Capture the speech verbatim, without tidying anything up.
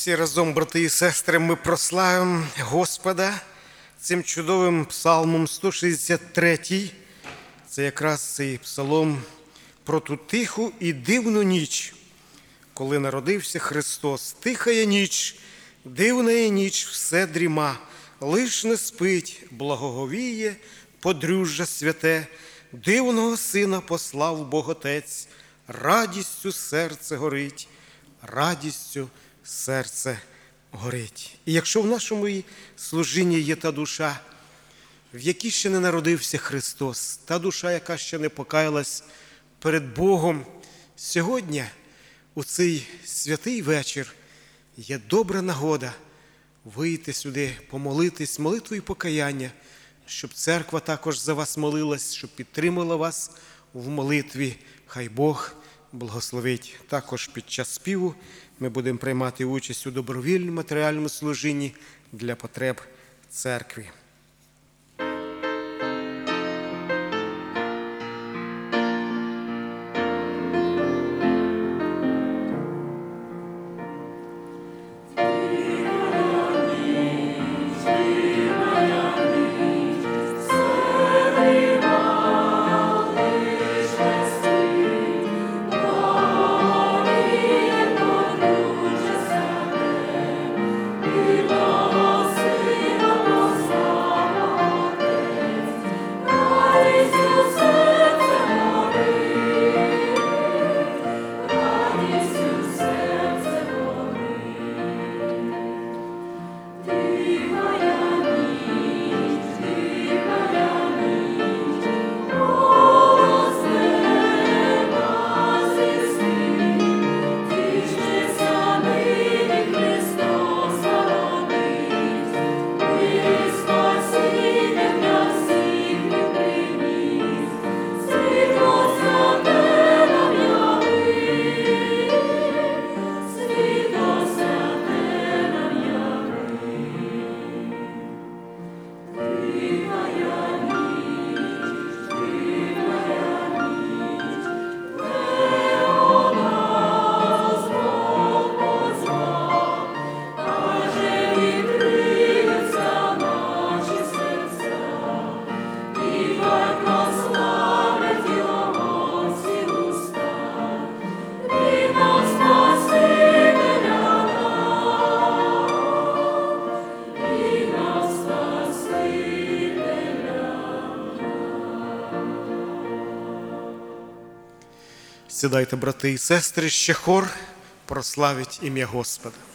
Всі разом, брати і сестри, ми прославимо Господа цим чудовим псалмом сто шістдесят третій. Це якраз цей псалом про ту тиху і дивну ніч, коли народився Христос. Тихая ніч, дивна ніч, все дріма, лиш не спить, благоговіє подружжя святе, дивного сина послав Бог Отець, радістю серце горить, радістю серце горить. І якщо в нашому служінні є та душа, в якій ще не народився Христос, та душа, яка ще не покаялась перед Богом, сьогодні, у цей святий вечір, є добра нагода вийти сюди, помолитись молитвою покаяння, щоб церква також за вас молилась, щоб підтримала вас в молитві. Хай Бог благословить. Також під час співу ми будемо приймати участь у добровільному матеріальному служінні для потреб церкви. Сідайте, брати і сестри, ще хор прославить ім'я Господа.